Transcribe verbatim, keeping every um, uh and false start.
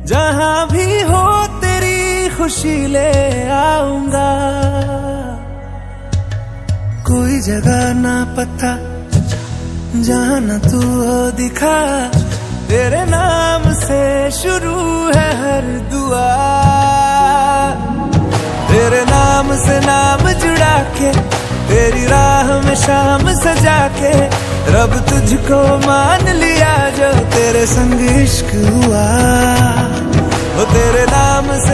जहां भी हो तेरी खुशी ले आऊंगा। कोई जगह ना पता जहां न तू हो दिखा, तेरे नाम से शुरू है हर दुआ। तेरे नाम से नाम जुड़ा के, तेरी राह में शाम सजा के, रब तुझको मान लिया जो तेरे संग इश्क हुआ। वो तेरे नाम से